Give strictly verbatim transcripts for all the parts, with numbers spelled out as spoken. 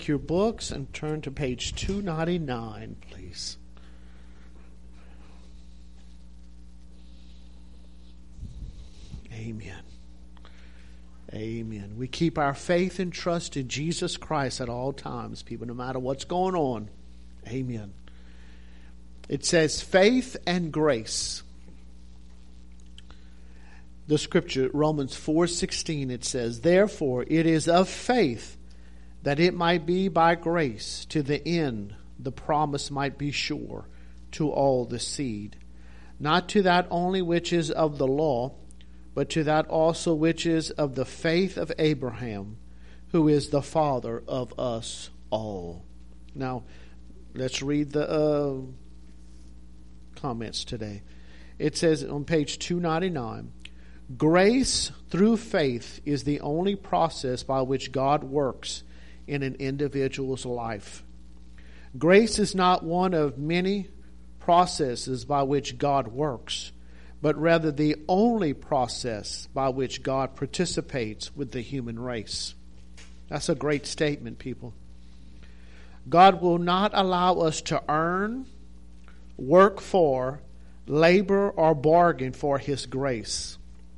Your books and turn to page two ninety-nine, please. Amen. Amen. We keep our faith and trust in Jesus Christ at all times, people, no matter what's going on. Amen. It says faith and grace. The scripture, Romans four sixteen, it says, therefore it is of faith, that it might be by grace, to the end the promise might be sure to all the seed, not to that only which is of the law, but to that also which is of the faith of Abraham, who is the father of us all. Now, let's read the uh, comments today. It says on page two ninety-nine, grace through faith is the only process by which God works in an individual's life. Grace is not one of many processes by which God works, but rather the only process by which God participates with the human race. That's a great statement, people. God will not allow us to earn, work for, labor, or bargain for His grace.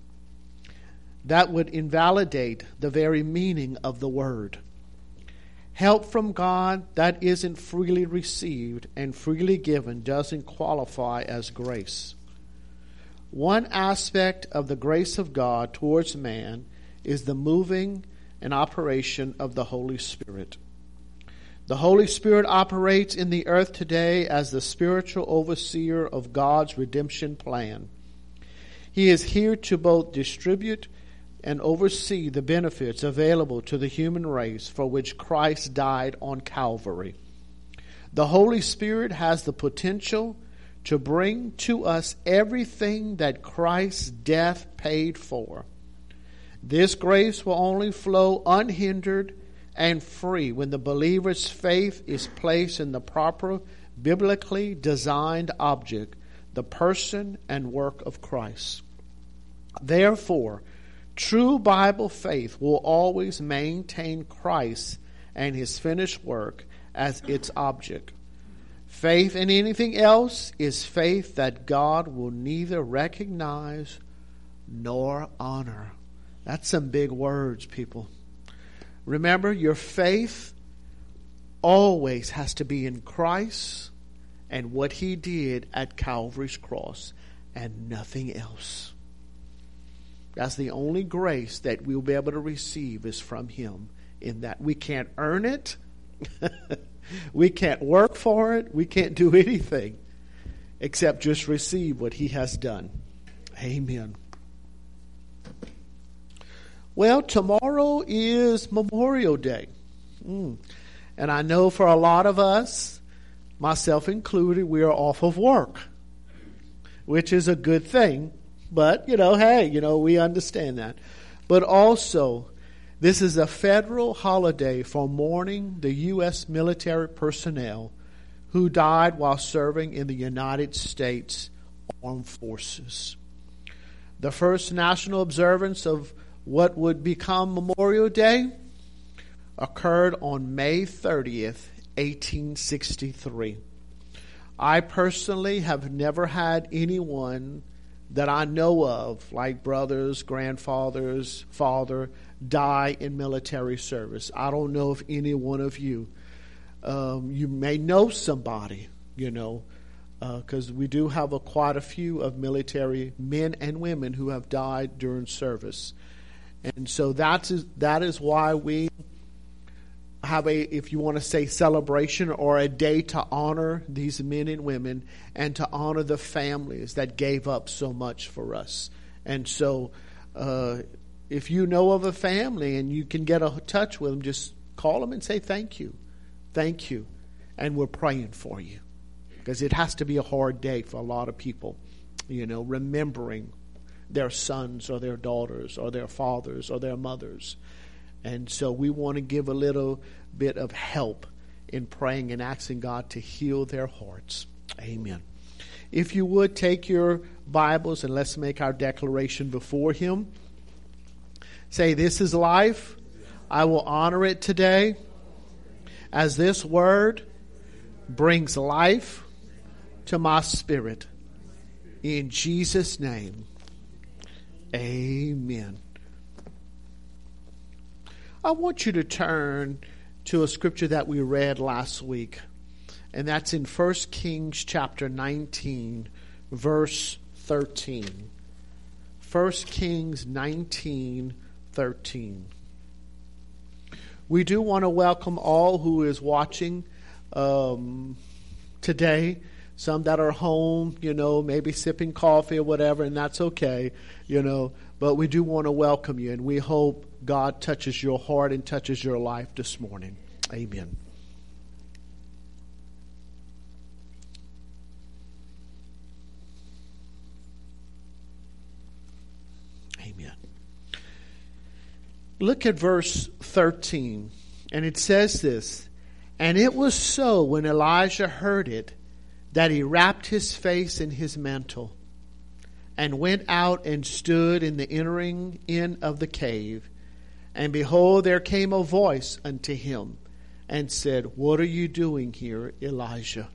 That would invalidate the very meaning of the word. Help from God that isn't freely received and freely given doesn't qualify as grace. One aspect of the grace of God towards man is the moving and operation of the Holy Spirit. The Holy Spirit operates in the earth today as the spiritual overseer of God's redemption plan. He is here to both distribute and oversee the benefits available to the human race for which Christ died on Calvary. The Holy Spirit has the potential to bring to us everything that Christ's death paid for. This grace will only flow unhindered and free when the believer's faith is placed in the proper biblically designed object, the person and work of Christ. Therefore, true Bible faith will always maintain Christ and His finished work as its object. Faith in anything else is faith that God will neither recognize nor honor. That's some big words, people. Remember, your faith always has to be in Christ and what He did at Calvary's cross and nothing else. That's the only grace that we'll be able to receive is from Him. In that we can't earn it. We can't work for it. We can't do anything except just receive what He has done. Amen. Well, tomorrow is Memorial Day. Mm. And I know for a lot of us, myself included, we are off of work, which is a good thing. But, you know, hey, you know, we understand that. But also, this is a federal holiday for mourning the U S military personnel who died while serving in the United States Armed Forces. The first national observance of what would become Memorial Day occurred on May thirtieth, eighteen sixty-three. I personally have never had anyone that I know of, like brothers, grandfathers, father, die in military service. I don't know if any one of you, um, you may know somebody, you know, because uh, we do have a, quite a few of military men and women who have died during service. And so that is, that is why we have a, if you want to say, celebration or a day to honor these men and women and to honor the families that gave up so much for us. And so uh, if you know of a family and you can get a touch with them, just call them and say thank you. Thank you. And we're praying for you. Because it has to be a hard day for a lot of people, you know, remembering their sons or their daughters or their fathers or their mothers. And so we want to give a little bit of help in praying and asking God to heal their hearts. Amen. If you would, take your Bibles and let's make our declaration before Him. Say, this is life. I will honor it today. as this word brings life to my spirit. In Jesus' name, amen. I want you to turn to a scripture that we read last week, and that's in First Kings chapter nineteen, verse thirteen. First Kings nineteen, thirteen. We do want to welcome all who is watching um, today. Some that are home, you know, maybe sipping coffee or whatever, and that's okay, you know. But we do want to welcome you, and we hope God touches your heart and touches your life this morning. Amen. Amen. Look at verse thirteen, and it says this, "And it was so when Elijah heard it, that he wrapped his face in his mantle, and went out and stood in the entering in of the cave. And behold, there came a voice unto him, and said, What are you doing here, Elijah?"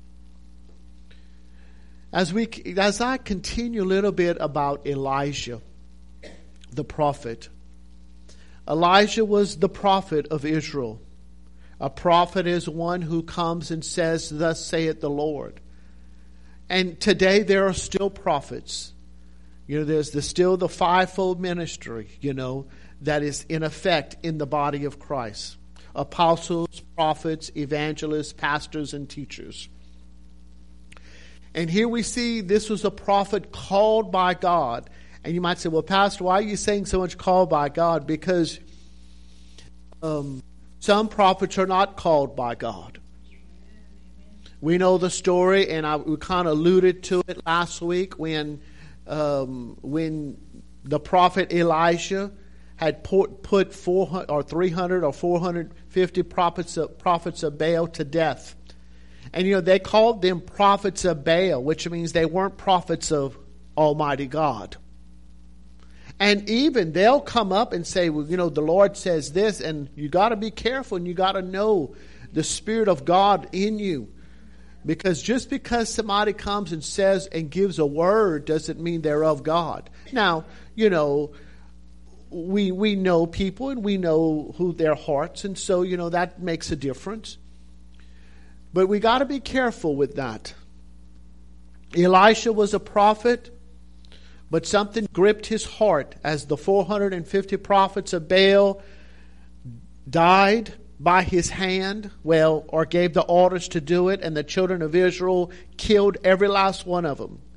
As we, as I continue a little bit about Elijah, the prophet. Elijah was the prophet of Israel. A prophet is one who comes and says, "Thus saith the Lord." And today there are still prophets. You know, there's the, still the fivefold ministry, you know, that is in effect in the body of Christ. Apostles, prophets, evangelists, pastors, and teachers. And here we see this was a prophet called by God. And you might say, well, Pastor, why are you saying so much called by God? Because um, some prophets are not called by God. We know the story, and I, we kind of alluded to it last week when um, when the prophet Elisha had put, put four hundred or three hundred or four hundred fifty prophets of, prophets of Baal to death. And, you know, they called them prophets of Baal, which means they weren't prophets of Almighty God. And even they'll come up and say, well, you know, the Lord says this, and you got to be careful, and you got to know the Spirit of God in you. Because just because somebody comes and says and gives a word doesn't mean they're of God. Now, you know, we we know people and we know who their hearts, and so, you know, that makes a difference. But we got to be careful with that. Elisha was a prophet, but something gripped his heart as the four hundred fifty prophets of Baal died by his hand, well, or gave the orders to do it, and the children of Israel killed every last one of them.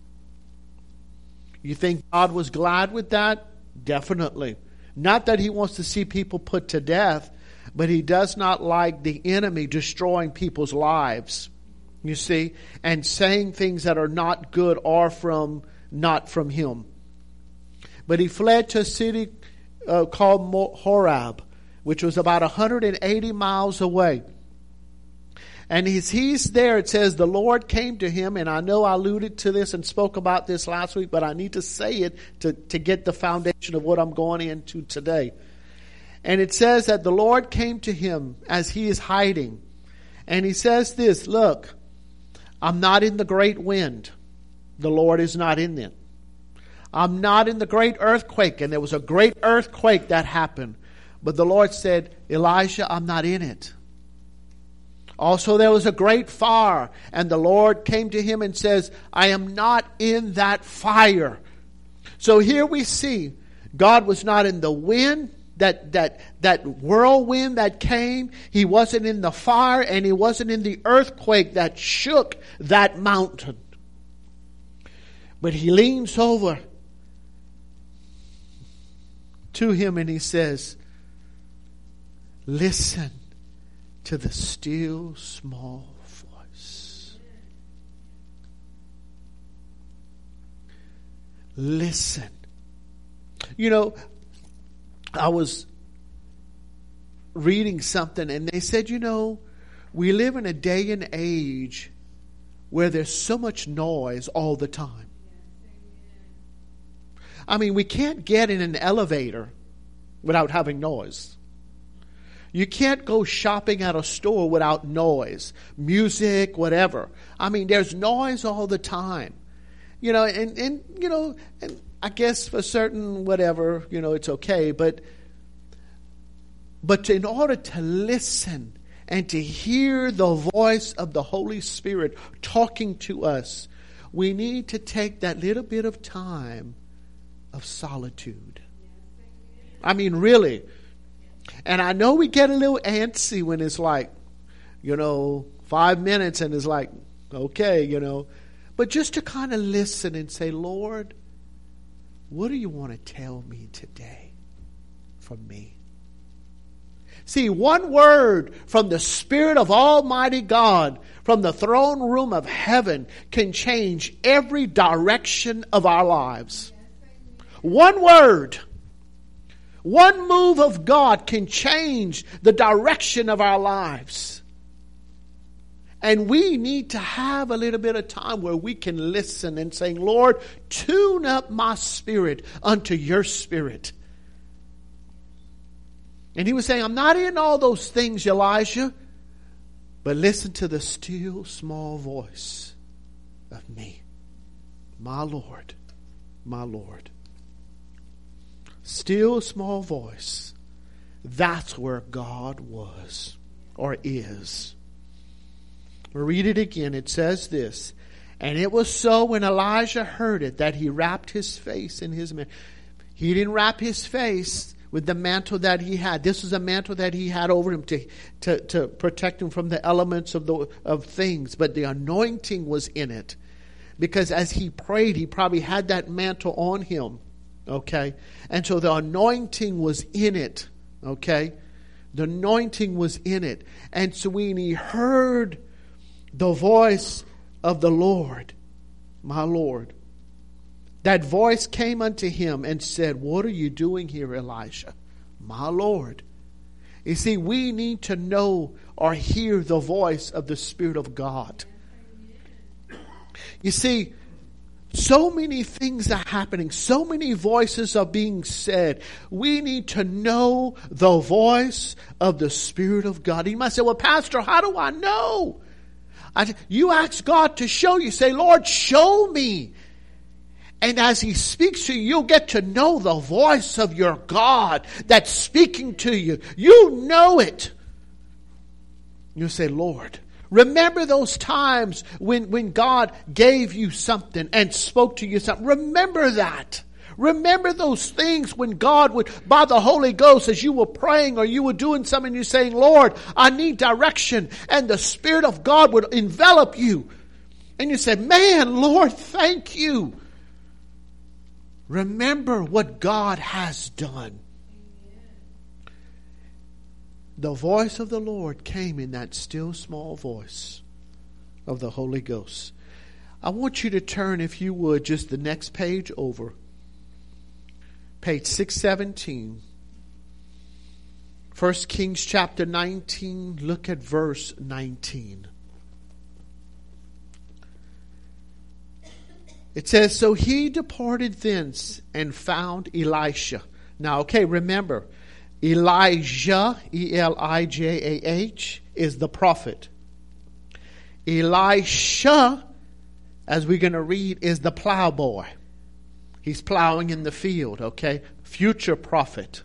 You think God was glad with that? Definitely. Not that he wants to see people put to death, but he does not like the enemy destroying people's lives, you see, and saying things that are not good or from not from him. But he fled to a city uh, called Horeb, which was about one hundred eighty miles away. And he's, he's there, it says, the Lord came to him, and I know I alluded to this and spoke about this last week, but I need to say it to, to get the foundation of what I'm going into today. And it says that the Lord came to him as he is hiding. And he says this, look, I'm not in the great wind. The Lord is not in it. I'm not in the great earthquake. And there was a great earthquake that happened. But the Lord said, Elijah, I'm not in it. Also, there was a great fire. And the Lord came to him and says, I am not in that fire. So here we see God was not in the wind. That, that, that whirlwind that came, he wasn't in the fire, and he wasn't in the earthquake that shook that mountain. But he leans over to him and he says, listen to the still small voice. Listen. You know, I was reading something and they said, you know, we live in a day and age where there's so much noise all the time. I mean, we can't get in an elevator without having noise. You can't go shopping at a store without noise, music, whatever. I mean, there's noise all the time. You know, and, and you know, and I guess for certain whatever, you know, it's okay. But, but in order to listen and to hear the voice of the Holy Spirit talking to us, we need to take that little bit of time of solitude. I mean, really. And I know we get a little antsy when it's like, you know, five minutes and it's like, okay, you know. But just to kind of listen and say, Lord, what do you want to tell me today from me? See, one word from the Spirit of Almighty God, from the throne room of heaven, can change every direction of our lives. One word. One move of God can change the direction of our lives. And we need to have a little bit of time where we can listen and say, Lord, tune up my spirit unto your spirit. And he was saying, I'm not in all those things, Elijah, but listen to the still small voice of me. My Lord, my Lord. Still small voice. That's where God was or is. We'll read it again. It says this. And it was so when Elijah heard it that he wrapped his face in his mantle. He didn't wrap his face with the mantle that he had. This was a mantle that he had over him to, to, to protect him from the elements of the of things. But the anointing was in it. Because as he prayed, he probably had that mantle on him. Okay? And so the anointing was in it. Okay? The anointing was in it. And so when he heard the voice of the Lord, my Lord, that voice came unto him and said, what are you doing here, Elisha? My Lord. You see, we need to know or hear the voice of the Spirit of God. You see, so many things are happening. So many voices are being said. We need to know the voice of the Spirit of God. You might say, well, Pastor, how do I know? I, you ask God to show you. Say, Lord, show me. And as he speaks to you, you'll get to know the voice of your God that's speaking to you. You know it. You'll say, Lord, remember those times when, when God gave you something and spoke to you something. Remember that. Remember those things when God would, by the Holy Ghost, as you were praying or you were doing something, you're saying, Lord, I need direction. And the Spirit of God would envelop you. And you say, man, Lord, thank you. Remember what God has done. The voice of the Lord came in that still small voice of the Holy Ghost. I want you to turn, if you would, just the next page over. Page six seventeen. First Kings chapter nineteen. Look at verse nineteen. It says, so he departed thence and found Elisha. Now, okay, remember, Elijah, E L I J A H, is the prophet. Elisha, as we're going to read, is the plowboy. He's plowing in the field, okay? Future prophet.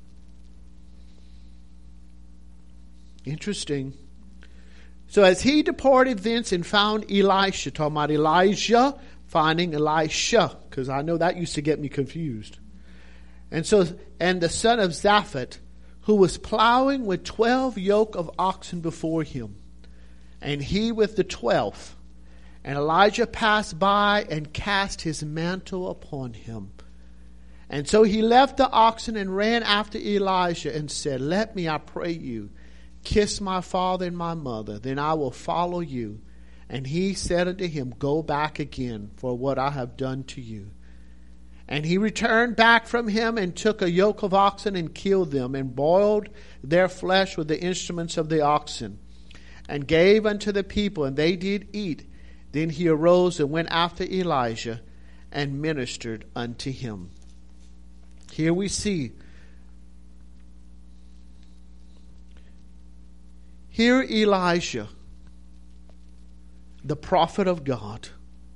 Interesting. So as he departed thence and found Elisha, talking about Elijah, finding Elisha, because I know that used to get me confused. And so, and the son of Zaphat, who was plowing with twelve yoke of oxen before him, and he with the twelfth. And Elijah passed by and cast his mantle upon him. And so he left the oxen and ran after Elijah and said, let me, I pray you, kiss my father and my mother, then I will follow you. And he said unto him, go back again for what I have done to you. And he returned back from him and took a yoke of oxen and killed them and boiled their flesh with the instruments of the oxen and gave unto the people, and they did eat. Then he arose and went after Elijah and ministered unto him. Here we see Here Elijah, the prophet of God,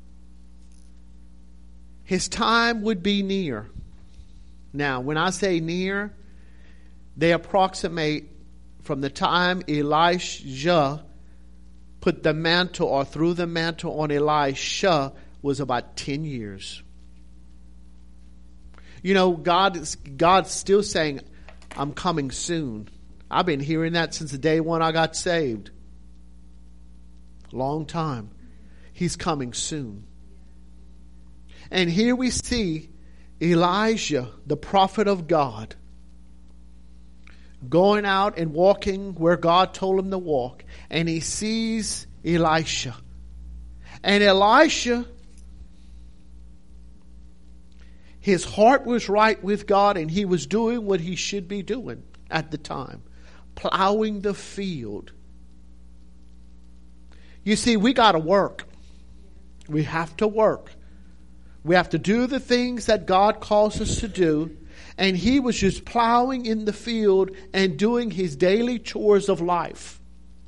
his time would be near. Now, when I say near, they approximate from the time Elijah put the mantle or threw the mantle on Elisha was about ten years. You know, God is, God's still saying, I'm coming soon. I've been hearing that since the day when I got saved. Long time. He's coming soon. And here we see Elijah, the prophet of God, going out and walking where God told him to walk. And he sees Elisha. And Elisha, his heart was right with God, and he was doing what he should be doing at the time. Plowing the field. You see, we got to work. We have to work. We have to do the things that God calls us to do. And he was just plowing in the field and doing his daily chores of life.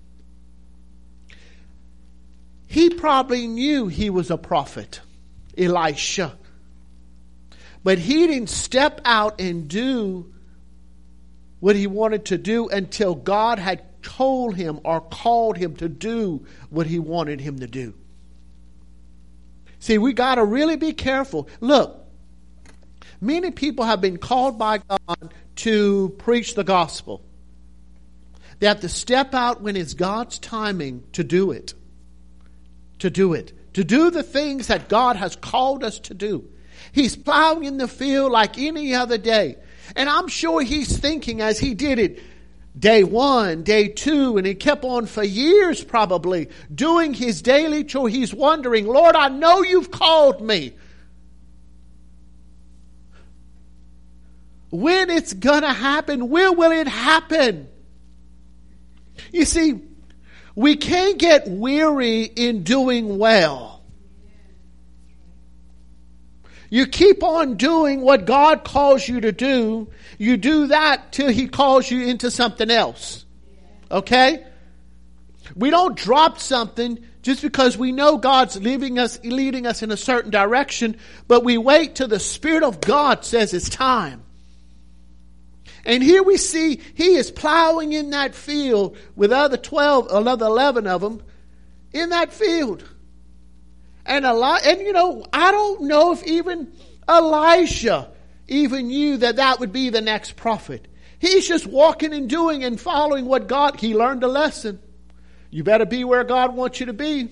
He probably knew he was a prophet, Elisha. But he didn't step out and do what he wanted to do until God had told him or called him to do what he wanted him to do. See, we got to really be careful. Look, many people have been called by God to preach the gospel. They have to step out when it's God's timing to do it. To do it. To do the things that God has called us to do. He's plowing in the field like any other day. And I'm sure he's thinking as he did it, day one, day two, and he kept on for years probably doing his daily chore. He's wondering, Lord, I know you've called me. When it's going to happen, where will it happen? You see, we can't get weary in doing well. You keep on doing what God calls you to do. You do that till he calls you into something else. Okay? We don't drop something just because we know God's leading us, leading us in a certain direction, but we wait till the Spirit of God says it's time. And here we see he is plowing in that field with other twelve, another eleven of them in that field. And a lot, and you know, I don't know if even Elisha even knew that that would be the next prophet. He's just walking and doing and following what God, he learned a lesson. You better be where God wants you to be.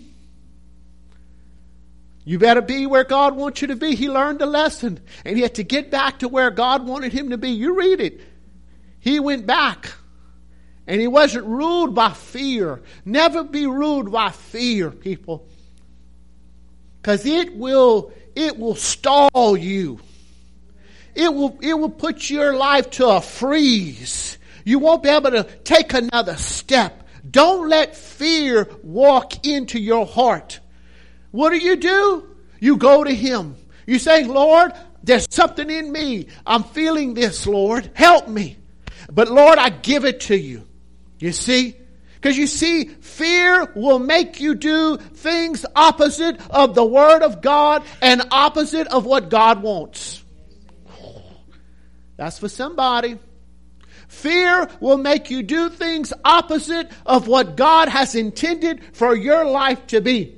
You better be where God wants you to be. He learned a lesson. And he had to get back to where God wanted him to be. You read it. He went back. And he wasn't ruled by fear. Never be ruled by fear, people. Because it will, it will stall you. It will, it will put your life to a freeze. You won't be able to take another step. Don't let fear walk into your heart. What do you do? You go to him. You say, Lord, there's something in me. I'm feeling this, Lord. Help me. But Lord, I give it to you. You see? Because you see, fear will make you do things opposite of the Word of God and opposite of what God wants. That's for somebody. Fear will make you do things opposite of what God has intended for your life to be.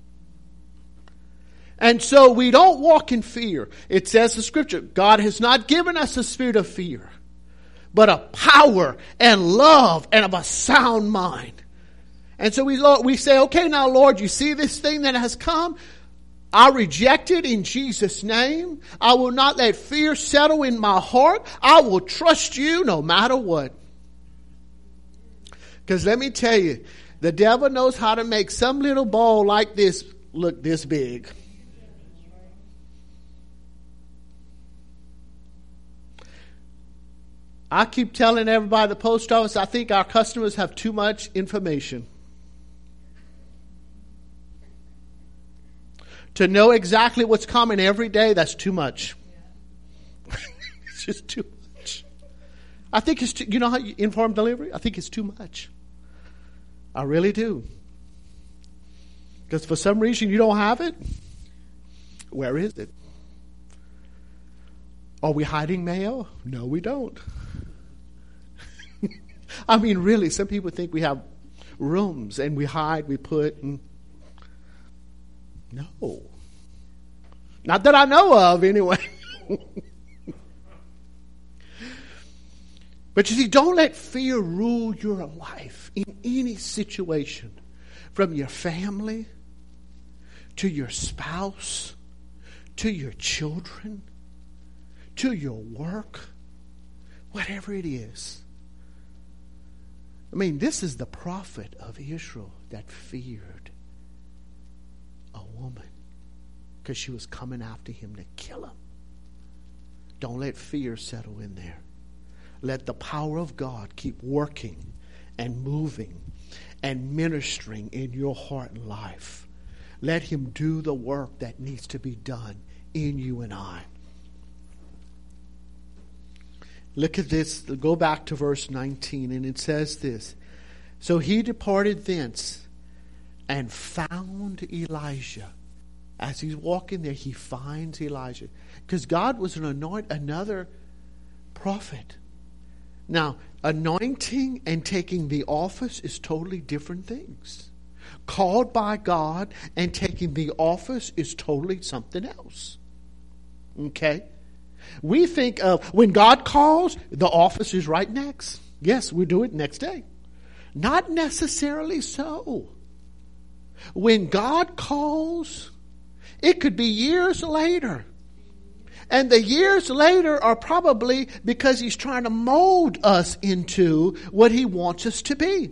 And so we don't walk in fear. It says in Scripture, God has not given us a spirit of fear, but a power and love and of a sound mind. And so we, we say, okay, now Lord, you see this thing that has come? I reject it in Jesus' name. I will not let fear settle in my heart. I will trust you no matter what. Because let me tell you, the devil knows how to make some little ball like this look this big. I keep telling everybody at the post office, I think our customers have too much information. To know exactly what's coming every day, that's too much. Yeah. It's just too much. I think it's too, you know how you inform delivery? I think it's too much. I really do. Because for some reason you don't have it. Where is it? Are we hiding mail? No, we don't. I mean, really, some people think we have rooms and we hide, we put. And no. Not that I know of, anyway. But you see, don't let fear rule your life in any situation, from your family to your spouse to your children to your work, whatever it is. I mean, this is the prophet of Israel that feared a woman because she was coming after him to kill him. Don't let fear settle in there. Let the power of God keep working and moving and ministering in your heart and life. Let him do the work that needs to be done in you and I. Look at this. Go back to verse nineteen, and it says this. So he departed thence and found Elijah. As he's walking there, he finds Elijah. Because God was going to anoint another prophet. Now, anointing and taking the office is totally different things. Called by God and taking the office is totally something else. Okay? We think of when God calls, the office is right next. Yes, we do it next day. Not necessarily so. When God calls, it could be years later. And the years later are probably because he's trying to mold us into what he wants us to be.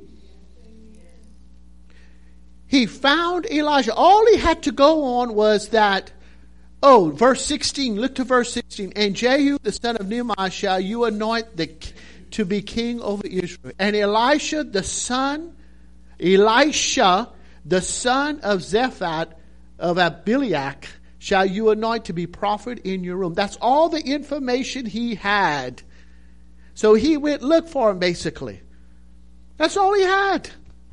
He found Elijah. All he had to go on was that, oh, verse sixteen, look to verse sixteen. And Jehu, the son of Nimshi, shall you anoint the, to be king over Israel. And Elisha, the son, Elisha, the son of Zaphat, of Abileach, shall you anoint to be prophet in your room. That's all the information he had. So he went look for him, basically. That's all he had.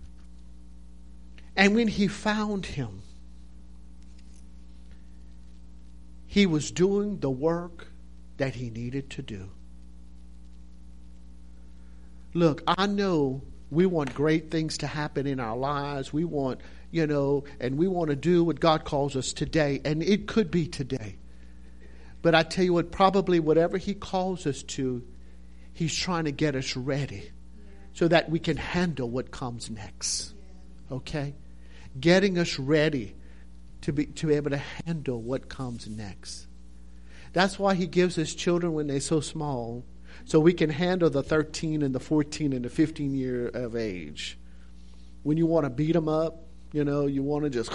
And when he found him, he was doing the work that he needed to do. Look, I know we want great things to happen in our lives. We want, you know, and we want to do what God calls us today. And it could be today. But I tell you what, probably whatever he calls us to, he's trying to get us ready so that we can handle what comes next. Okay? Getting us ready to be to be able to handle what comes next. That's why he gives us children when they're so small, so we can handle the thirteen and the fourteen and the fifteen year of age. When you want to beat them up, you know, you want to just...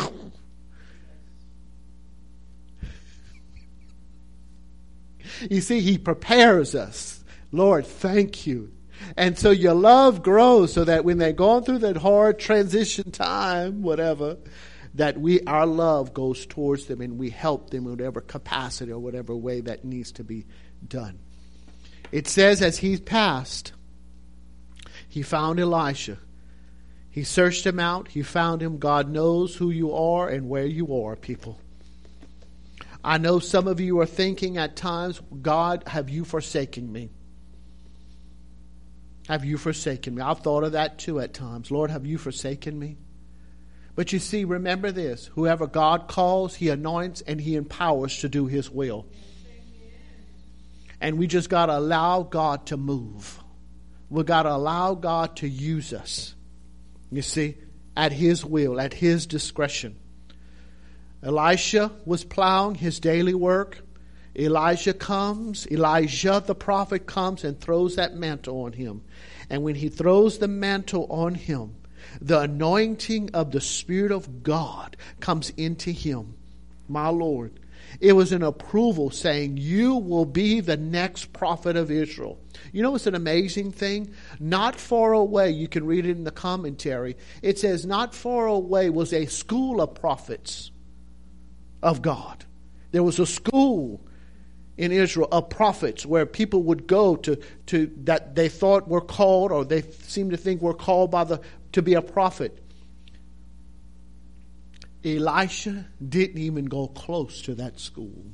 You see, he prepares us. Lord, thank you. And so your love grows so that when they're going through that hard transition time, whatever, that we our love goes towards them and we help them in whatever capacity or whatever way that needs to be done. It says as he passed, he found Elisha. He searched him out. He found him. God knows who you are and where you are, people. I know some of you are thinking at times, God, have you forsaken me? Have you forsaken me? I've thought of that too at times. Lord, have you forsaken me? But you see, remember this. Whoever God calls, he anoints and he empowers to do his will. And we just got to allow God to move. We got to allow God to use us. You see, at his will, at his discretion. Elisha was plowing his daily work. Elijah comes, Elijah the prophet comes and throws that mantle on him. And when he throws the mantle on him, the anointing of the Spirit of God comes into him. My Lord. It was an approval saying, you will be the next prophet of Israel. You know what's an amazing thing? Not far away, you can read it in the commentary. It says, not far away was a school of prophets of God. There was a school in Israel of prophets where people would go to, to that they thought were called or they seemed to think were called by the to be a prophet. Elisha didn't even go close to that school.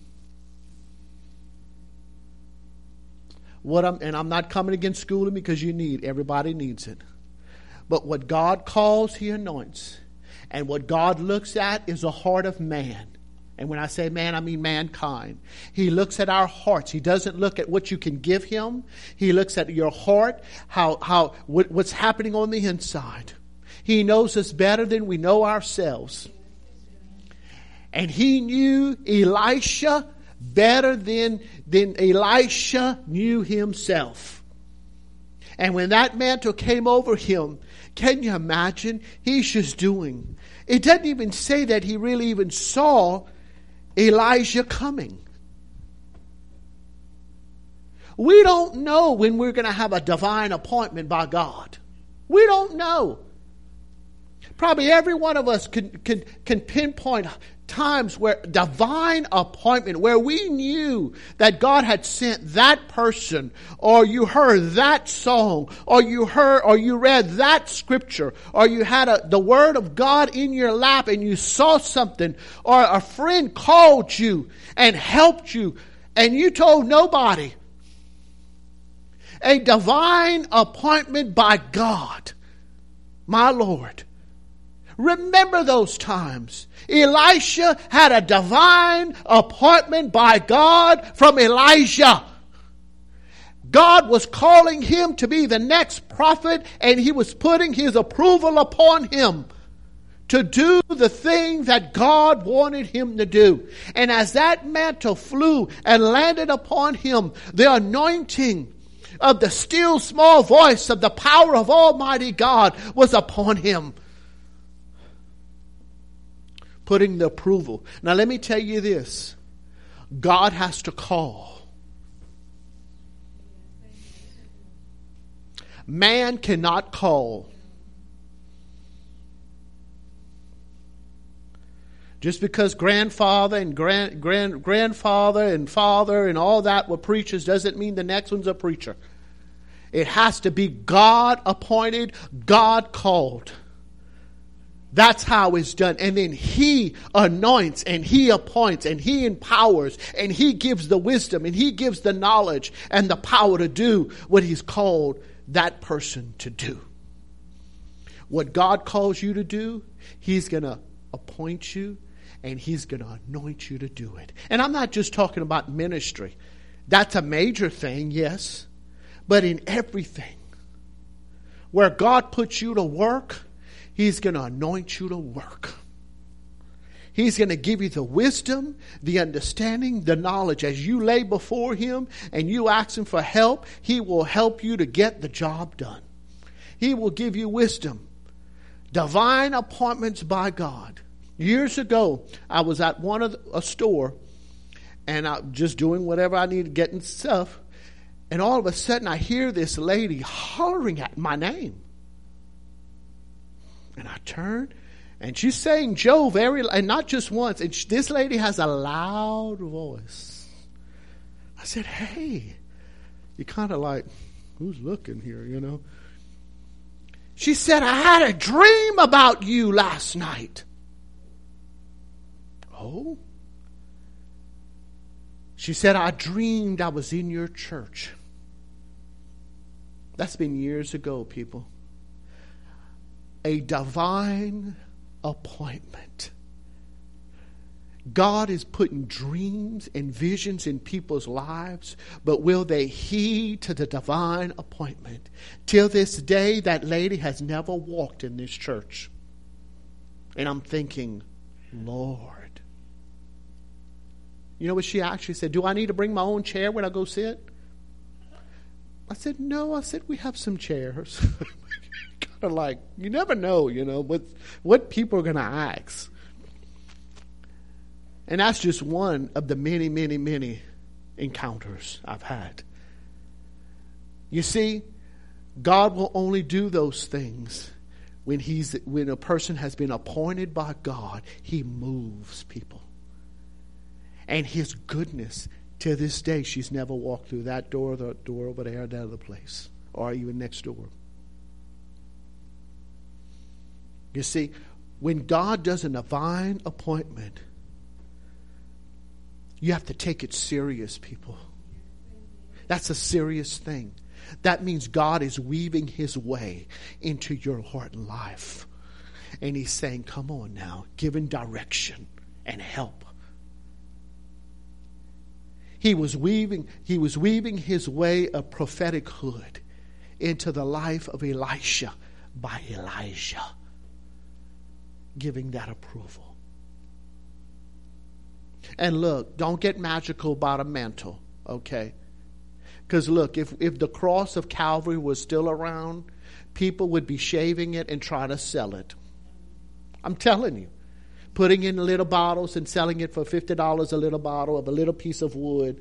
What I'm, and I'm not coming against schooling because you need, everybody needs it. But what God calls, He anoints. And what God looks at is the heart of man. And when I say man, I mean mankind. He looks at our hearts. He doesn't look at what you can give Him. He looks at your heart, how, how, what, what's happening on the inside. He knows us better than we know ourselves. And He knew Elisha better than, than Elisha knew himself. And when that mantle came over him, can you imagine? He's just doing. It doesn't even say that he really even saw Elijah coming. We don't know when we're going to have a divine appointment by God. We don't know. Probably every one of us can, can, can pinpoint times where divine appointment, where we knew that God had sent that person, or you heard that song, or you heard, or you read that scripture, or you had a, the word of God in your lap and you saw something, or a friend called you and helped you and you told nobody. A divine appointment by God, my Lord. Remember those times. Elisha had a divine appointment by God from Elijah. God was calling him to be the next prophet, and He was putting His approval upon him to do the thing that God wanted him to do. And as that mantle flew and landed upon him, the anointing of the still small voice of the power of Almighty God was upon him, putting the approval. Now let me tell you this. God has to call. Man cannot call. Just because grandfather and grand, grand, grandfather and father and all that were preachers doesn't mean the next one's a preacher. It has to be God appointed, God called. That's how it's done. And then He anoints and He appoints and He empowers and He gives the wisdom and He gives the knowledge and the power to do what He's called that person to do. What God calls you to do, He's going to appoint you and He's going to anoint you to do it. And I'm not just talking about ministry. That's a major thing, yes. But in everything, where God puts you to work, He's going to anoint you to work. He's going to give you the wisdom, the understanding, the knowledge. As you lay before Him and you ask Him for help, He will help you to get the job done. He will give you wisdom. Divine appointments by God. Years ago, I was at one of the, a store, and I'm just doing whatever I needed, getting stuff. And all of a sudden, I hear this lady hollering at my name. And I turn, and she's saying Joe very, and not just once. And she, this lady has a loud voice. I said, hey, you're kind of like, who's looking here, you know? She said, I had a dream about you last night. Oh? She said, I dreamed I was in your church. That's been years ago, people. A divine appointment. God is putting dreams and visions in people's lives, but will they heed to the divine appointment? Till this day, that lady has never walked in this church. And I'm thinking, Lord. You know what she actually said? Do I need to bring my own chair when I go sit? I said, no. I said, we have some chairs. Kind of like, you never know, you know, what, what people are going to ask. And that's just one of the many, many, many encounters I've had. You see, God will only do those things when he's when a person has been appointed by God. He moves people. And His goodness, to this day, she's never walked through that door, the door over there, that other place, or even next door. You see, when God does a divine appointment, you have to take it serious, people. That's a serious thing. That means God is weaving his way into your heart and life. And he's saying, come on now, giving direction and help. He was weaving, he was weaving his way of prophetichood into the life of Elisha by Elijah, giving that approval. And look, don't get magical about a mantle, okay? Because look, if, if the cross of Calvary was still around, people would be shaving it and try to sell it. I'm telling you. Putting in little bottles and selling it for fifty dollars a little bottle of a little piece of wood.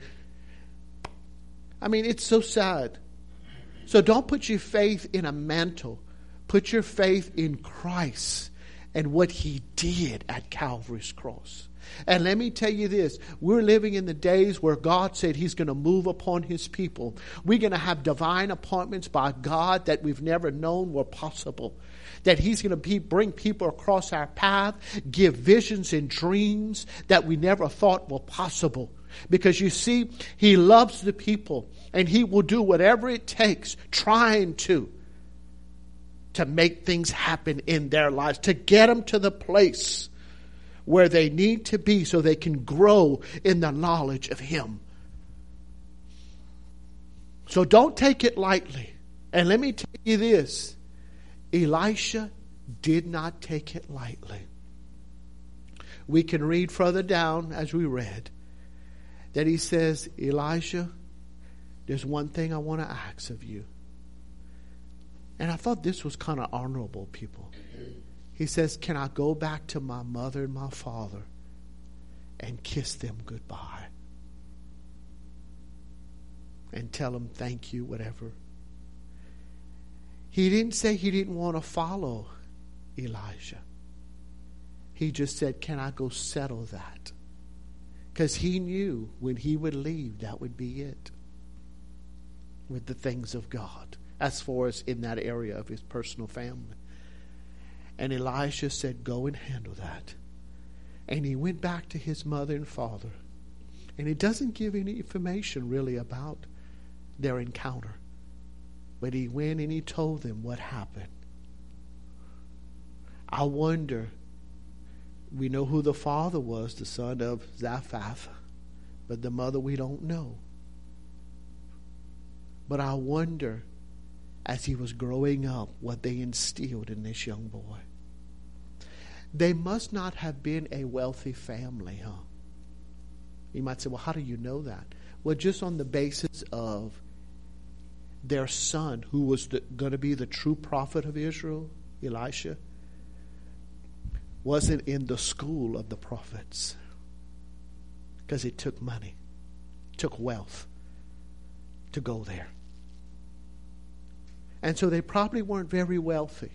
I mean, it's so sad. So don't put your faith in a mantle. Put your faith in Christ and what he did at Calvary's cross. And let me tell you this, we're living in the days where God said he's going to move upon his people. We're going to have divine appointments by God that we've never known were possible. That he's going to be, bring people across our path, give visions and dreams that we never thought were possible. Because you see, he loves the people and he will do whatever it takes trying to, to make things happen in their lives, to get them to the place where they need to be so they can grow in the knowledge of him. So don't take it lightly. And let me tell you this, Elisha did not take it lightly. We can read further down as we read that he says, Elisha, there's one thing I want to ask of you. And I thought this was kind of honorable, people. He says, can I go back to my mother and my father and kiss them goodbye? And tell them thank you, whatever. He didn't say he didn't want to follow Elijah. He just said, can I go settle that? Because he knew when he would leave, that would be it. With the things of God. As far as in that area of his personal family. And Elisha said, go and handle that. And he went back to his mother and father. And it doesn't give any information really about their encounter. But he went and he told them what happened. I wonder, we know who the father was, the son of Zaphath. But the mother we don't know. But I wonder, as he was growing up, what they instilled in this young boy. They must not have been a wealthy family, huh? You might say, well, how do you know that? Well, just on the basis of their son, who was going to be the true prophet of Israel, Elisha, wasn't in the school of the prophets. Because it took money, took wealth to go there. And so they probably weren't very wealthy.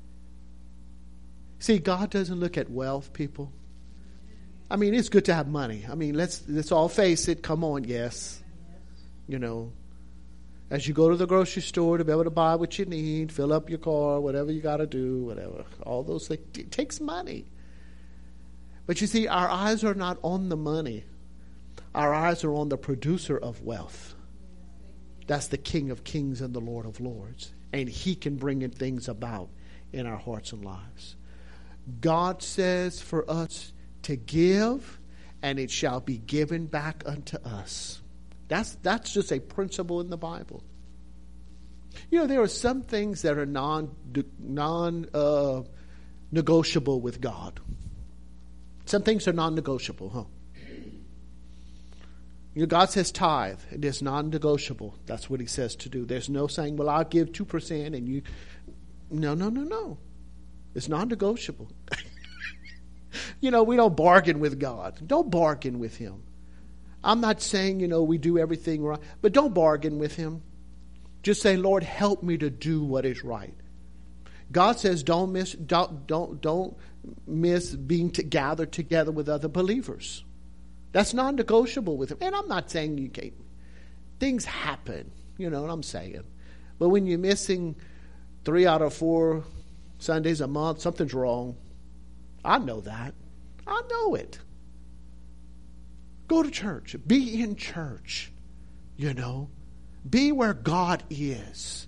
See, God doesn't look at wealth, people. I mean, it's good to have money. I mean, let's let's all face it. Come on, yes. You know, as you go to the grocery store to be able to buy what you need, fill up your car, whatever you got to do, whatever. All those things. It takes money. But you see, our eyes are not on the money. Our eyes are on the producer of wealth. That's the King of Kings and the Lord of Lords. And he can bring in things about in our hearts and lives. God says for us to give, and it shall be given back unto us. That's that's just a principle in the Bible. You know, there are some things that are non non uh, negotiable with God. Some things are non-negotiable, huh? You know, God says tithe. It is non-negotiable. That's what he says to do. There's no saying, well, I'll give two percent and you... No, no, no, no. It's non-negotiable. You know, we don't bargain with God. Don't bargain with him. I'm not saying, you know, we do everything right. But don't bargain with him. Just say, Lord, help me to do what is right. God says don't miss, don't, don't, don't miss being to, gathered together with other believers. That's non-negotiable with him. And I'm not saying you can't. Things happen. You know what I'm saying. But when you're missing three out of four Sundays a month, something's wrong. I know that. I know it. Go to church. Be in church. You know. Be where God is.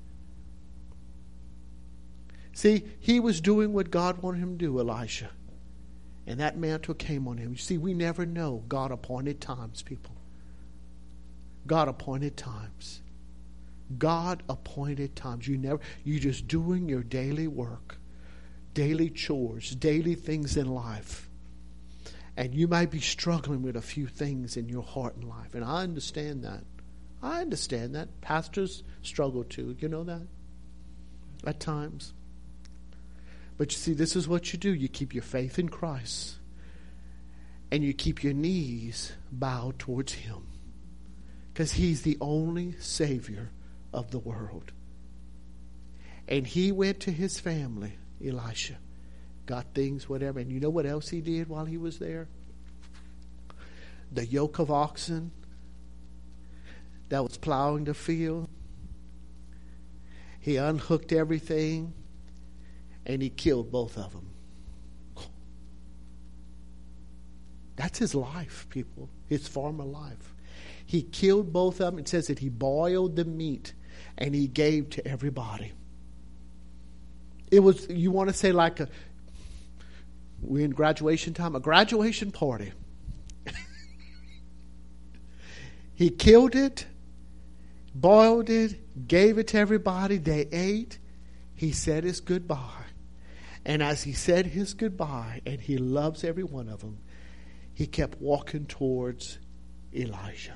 See, he was doing what God wanted him to do, Elisha. And that mantle came on him. You see, we never know God appointed times, people. God appointed times. God appointed times. You never, you're just doing your daily work, daily chores, daily things in life. And you might be struggling with a few things in your heart and life. And I understand that. I understand that. Pastors struggle too. You know that? At times. But you see, this is what you do. You keep your faith in Christ. And you keep your knees bowed towards him. Because he's the only Savior of the world. And he went to his family, Elisha. Got things, whatever. And you know what else he did while he was there? The yoke of oxen that was plowing the field. He unhooked everything. And he killed both of them. That's his life, people. His farmer life. He killed both of them. It says that he boiled the meat and he gave to everybody. It was, you want to say like a, we're in graduation time, a graduation party. He killed it, boiled it, gave it to everybody. They ate. He said his goodbye. And as he said his goodbye, and he loves every one of them, he kept walking towards Elijah.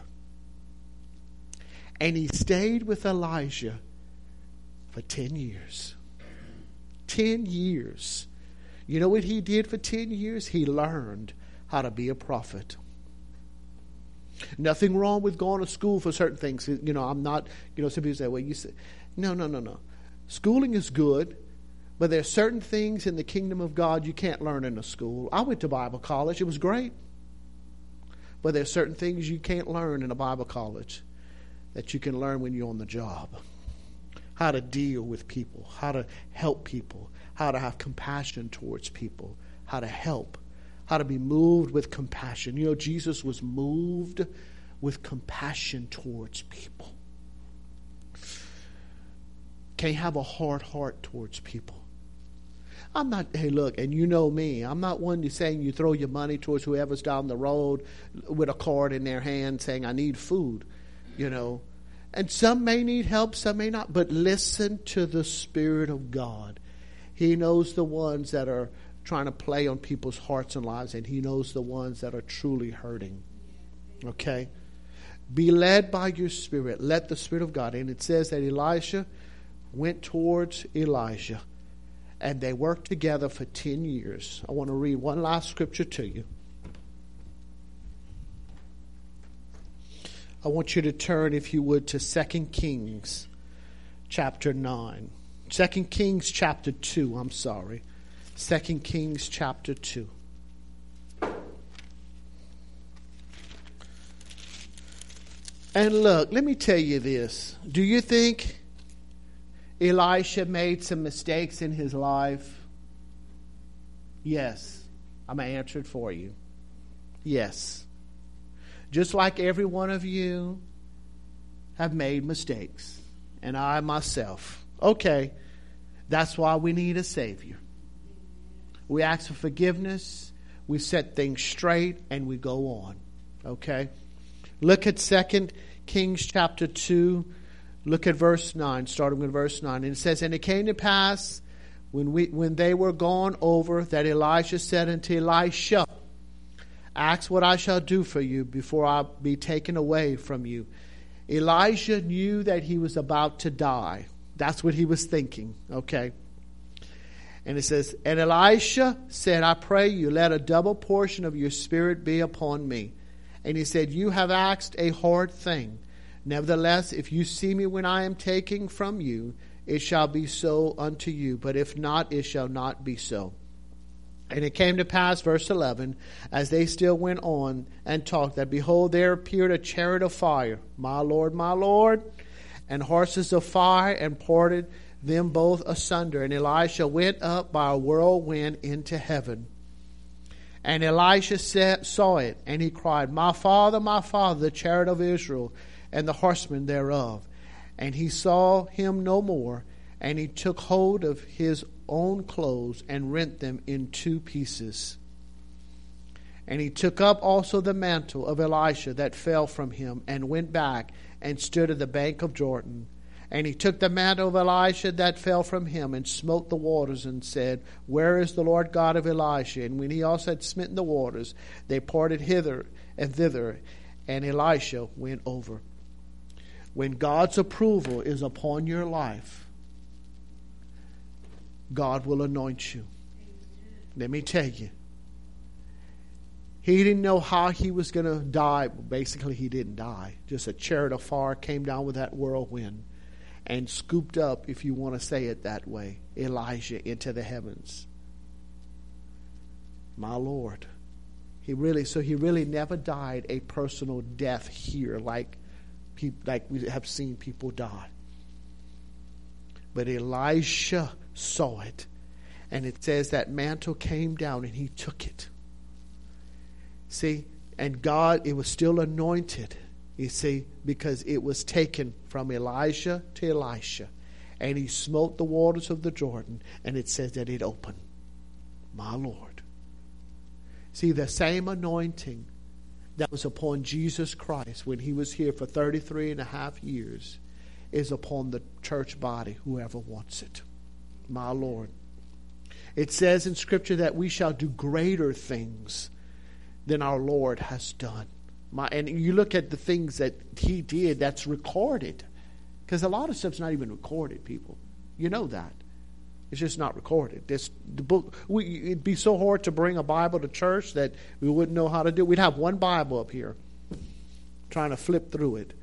And he stayed with Elijah for ten years. Ten years. You know what he did for ten years? He learned how to be a prophet. Nothing wrong with going to school for certain things. You know, I'm not, you know, some people say, well, you say, no, no, no, no. Schooling is good. But there are certain things in the kingdom of God you can't learn in a school. I went to Bible college. It was great. But there are certain things you can't learn in a Bible college that you can learn when you're on the job. How to deal with people. How to help people. How to have compassion towards people. How to help. How to be moved with compassion. You know, Jesus was moved with compassion towards people. Can't have a hard heart towards people. I'm not, hey, look, and you know me. I'm not one to saying you throw your money towards whoever's down the road with a card in their hand saying, I need food, you know. And some may need help, some may not. But listen to the Spirit of God. He knows the ones that are trying to play on people's hearts and lives, and he knows the ones that are truly hurting. Okay? Be led by your Spirit. Let the Spirit of God. And it says that Elisha went towards Elijah. And they worked together for ten years. I want to read one last scripture to you. I want you to turn, if you would, to Second Kings chapter nine. Second Kings chapter two, I'm sorry. Second Kings chapter two. And look, let me tell you this. Do you think Elisha made some mistakes in his life? Yes. I'm going to answer it for you. Yes. Just like every one of you have made mistakes. And I myself. Okay. That's why we need a Savior. We ask for forgiveness. We set things straight. And we go on. Okay. Look at Second Kings chapter two. Look at verse nine, starting with verse nine. And it says, And it came to pass, when we when they were gone over, that Elisha said unto Elisha, Ask what I shall do for you before I be taken away from you. Elijah knew that he was about to die. That's what he was thinking, okay? And it says, And Elisha said, I pray you, let a double portion of your spirit be upon me. And he said, You have asked a hard thing. Nevertheless, if you see me when I am taking from you, it shall be so unto you. But if not, it shall not be so. And it came to pass, verse eleven, as they still went on and talked, that behold, there appeared a chariot of fire, my Lord, my Lord, and horses of fire, and parted them both asunder. And Elisha went up by a whirlwind into heaven. And Elisha said, saw it, and he cried, My father, my father, the chariot of Israel, and the horsemen thereof. And he saw him no more, and he took hold of his own clothes and rent them in two pieces. And he took up also the mantle of Elisha that fell from him, and went back and stood at the bank of Jordan. And he took the mantle of Elisha that fell from him, and smote the waters, and said, Where is the Lord God of Elisha? And when he also had smitten the waters, they parted hither and thither, and Elisha went over. When God's approval is upon your life, God will anoint you. Let me tell you. He didn't know how he was going to die. Basically, he didn't die. Just a chariot of fire came down with that whirlwind and scooped up, if you want to say it that way, Elijah into the heavens. My Lord. He really, so he really never died a personal death here like, like we have seen people die. But Elisha saw it. And it says that mantle came down and he took it. See, and God, it was still anointed, you see, because it was taken from Elijah to Elisha. And he smote the waters of the Jordan, and it says that it opened. My Lord. See, the same anointing that was upon Jesus Christ when he was here for thirty-three and a half years is upon the church body, whoever wants it. My Lord. It says in Scripture that we shall do greater things than our Lord has done. My, and you look at the things that he did that's recorded. Because a lot of stuff's not even recorded, people. You know that. It's just not recorded. This, the book, we, it'd be so hard to bring a Bible to church that we wouldn't know how to do it. We'd have one Bible up here trying to flip through it.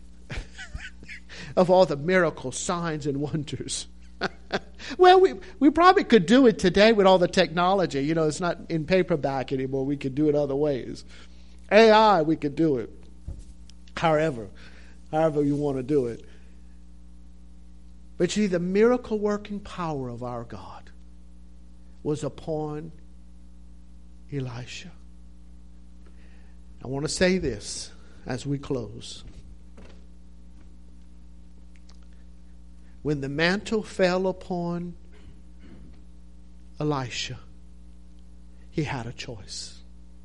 Of all the miracles, signs, and wonders. Well, we we probably could do it today with all the technology. You know, it's not in paperback anymore. We could do it other ways. A I, we could do it. However, however you want to do it. But see, the miracle working power of our God was upon Elisha. I want to say this as we close. When the mantle fell upon Elisha, he had a choice.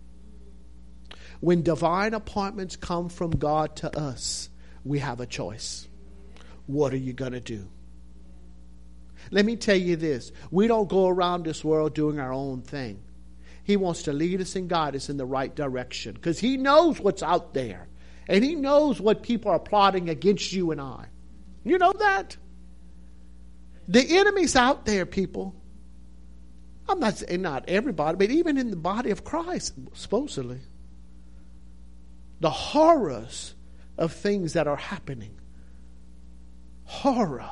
When divine appointments come from God to us, we have a choice. What are you going to do? Let me tell you this. We don't go around this world doing our own thing. He wants to lead us and guide us in the right direction because he knows what's out there. And he knows what people are plotting against you and I. You know that? The enemy's out there, people. I'm not saying not everybody, but even in the body of Christ, supposedly. The horrors of things that are happening. Horror.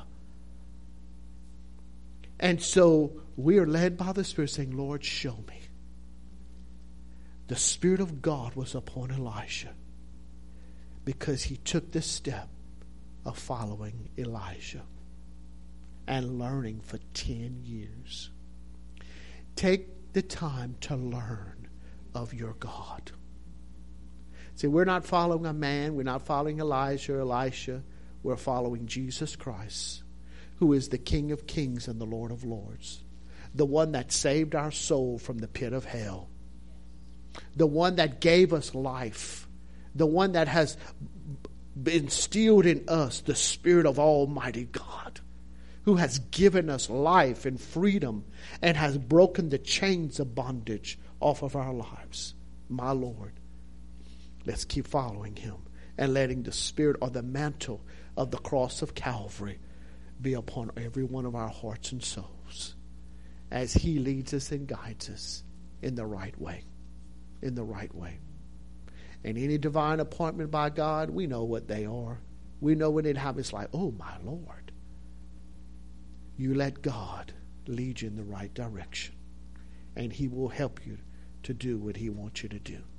And so we are led by the Spirit saying, Lord, show me. The Spirit of God was upon Elisha because he took the step of following Elijah and learning for ten years. Take the time to learn of your God. See, we're not following a man. We're not following Elijah or Elisha. We're following Jesus Christ, who is the King of kings and the Lord of lords. The one that saved our soul from the pit of hell. The one that gave us life. The one that has instilled in us the Spirit of Almighty God, who has given us life and freedom and has broken the chains of bondage off of our lives. My Lord, let's keep following him and letting the Spirit or the mantle of the cross of Calvary be upon every one of our hearts and souls as he leads us and guides us in the right way. In the right way. And any divine appointment by God, we know what they are. We know when it happens, like, oh my Lord. You let God lead you in the right direction. And he will help you to do what he wants you to do.